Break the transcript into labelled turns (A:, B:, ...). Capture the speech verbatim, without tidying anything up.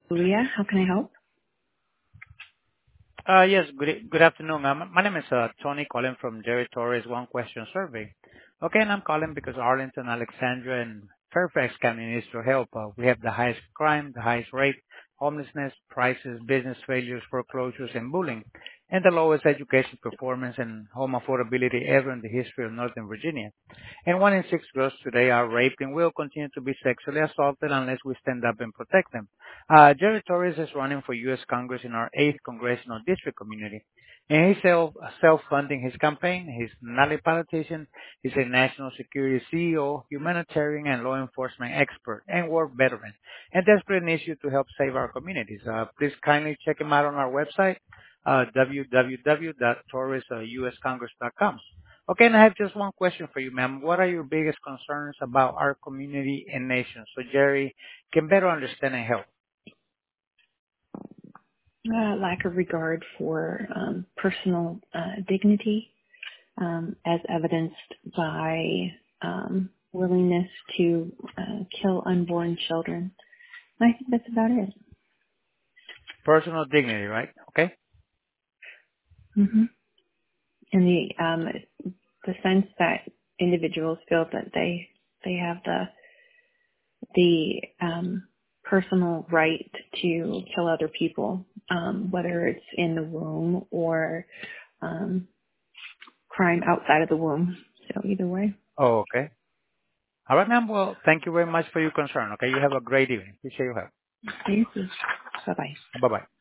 A: Julia, how can I help?
B: Uh Yes, good e- good afternoon. Um, My name is uh Tony calling from Jerry Torres One Question Survey. Okay, and I'm calling because Arlington, Alexandria, and Fairfax County needs your help. Uh, We have the highest crime, the highest rate, homelessness, prices, business failures, foreclosures, and bullying, and the lowest education performance and home affordability ever in the history of Northern Virginia. And one in six girls today are raped and will continue to be sexually assaulted unless we stand up and protect them. Uh, Jerry Torres is running for U S. Congress in our eighth Congressional District community. And he's self, self-funding his campaign. He's not a politician. He's a national security C E O, humanitarian and law enforcement expert, and war veteran, and desperate an issue to help save our communities. Uh, please kindly check him out on our website, uh, w w w dot torres u s congress dot com. Okay, and I have just one question for you, ma'am. What are your biggest concerns about our community and nation so Jerry can better understand and help?
A: Uh, lack of regard for um, personal uh, dignity, um, as evidenced by um, willingness to uh, kill unborn children. I think that's about it.
B: Personal dignity, right? Okay.
A: hmm And the um, the sense that individuals feel that they they have the the um, personal right to kill other people, um, whether it's in the womb or um, crime outside of the womb. So either way.
B: Oh, okay. All right, ma'am. Well, thank you very much for your concern. Okay. You have a great evening. Appreciate your help.
A: Thank you. Bye bye.
B: Bye-bye.